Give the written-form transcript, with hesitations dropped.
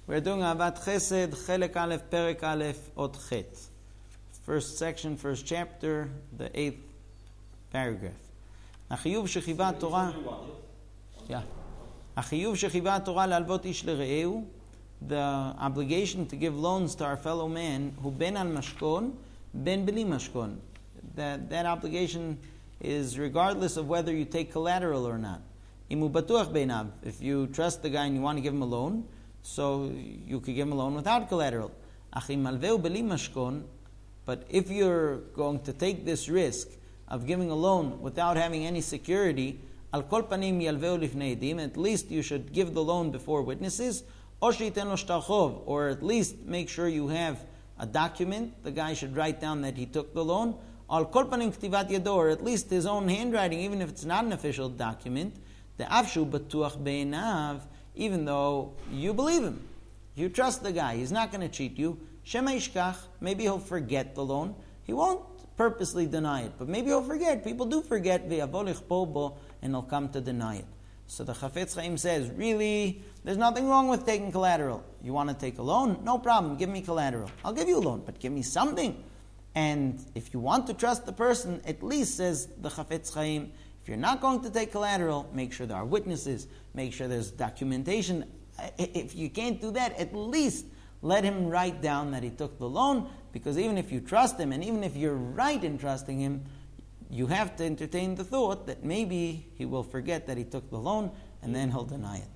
We're doing Ahavat Chesed, Chelek Aleph, Perek Aleph, Ot Chet. First section, first chapter, the 8th paragraph. Achiyuv shechiva Torah. Yeah. Achiyuv shechiva Torah lalvot ish lere'eu. The obligation to give loans to our fellow man who ben al mashkon, ben beli mashkon. That obligation is regardless of whether you take collateral or not. Imu batuach beinav. If you trust the guy and you want to give him a loan, so you could give him a loan without collateral. Achim malveu beli mashkon. But if you're going to take this risk of giving a loan without having any security, al kol panim yalveu lifnei edim, at least you should give the loan before witnesses, or at least make sure you have a document. The guy should write down that he took the loan. Al kol panim ktivat yado, or at least his own handwriting, even if it's not an official document. The avshu batuach beinav, even though you believe him, you trust the guy, he's not going to cheat you. Shema ishkach, maybe he'll forget the loan. He won't purposely deny it, but maybe he'll forget. People do forget, ve'yavo lichpo bo, and he'll come to deny it. So the Chafetz Chaim says, really, there's nothing wrong with taking collateral. You want to take a loan? No problem, give me collateral. I'll give you a loan, but give me something. And if you want to trust the person, at least, says the Chafetz Chaim, if you're not going to take collateral, make sure there are witnesses, make sure there's documentation. If you can't do that, at least let him write down that he took the loan, because even if you trust him, and even if you're right in trusting him, you have to entertain the thought that maybe he will forget that he took the loan, and then he'll deny it.